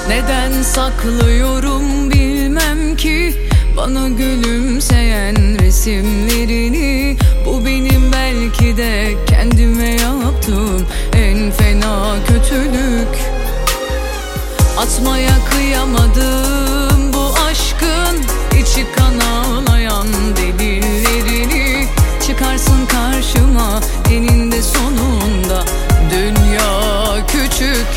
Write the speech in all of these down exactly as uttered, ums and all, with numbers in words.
Neden saklıyorum bilmem ki bana gülümseyen resimlerini. Bu benim belki de kendime yaptığım en fena kötülük. Atmaya kıyamadım bu aşkın içi kan ağlayan delillerini. Çıkarsın karşıma eninde sonunda dünya küçük.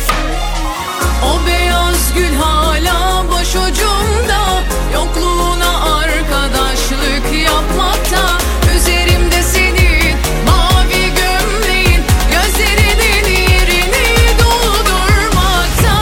O beyaz gül hala başucumda, yokluğuna arkadaşlık yapmakta. Üzerimde senin mavi gömleğin, gözlerinin yerini doldurmakta.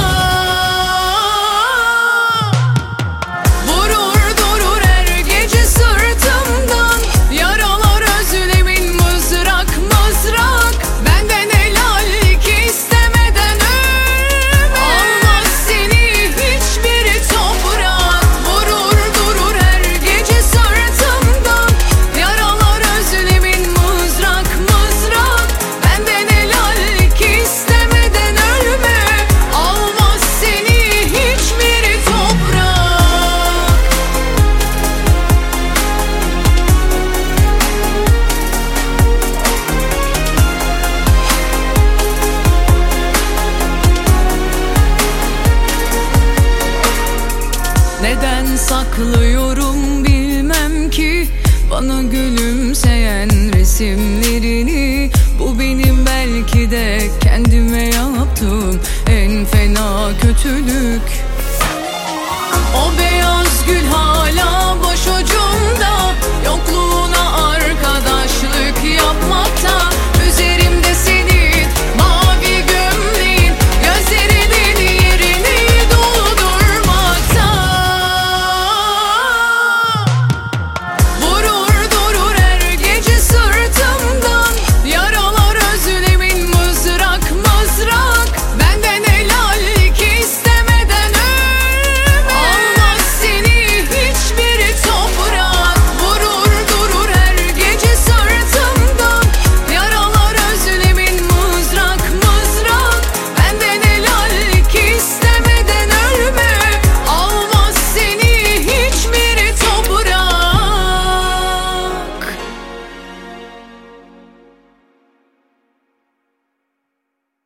Vurur durur her gece sırtımdan yaralar, özlemin mızrak mızrak. Benden helallik istemeden ölme, almaz seni hiçbir toprak. Vurur durur her gece sırtımdan yaralar, özlemin mızrak mızrak. Benden helallik istemeden ölme, almaz seni hiçbir toprak. Neden saklıyorum bilmem ki bana gülümseyen resimlerini. Bu benim belki de kendime yaptığım en fena kötülük. O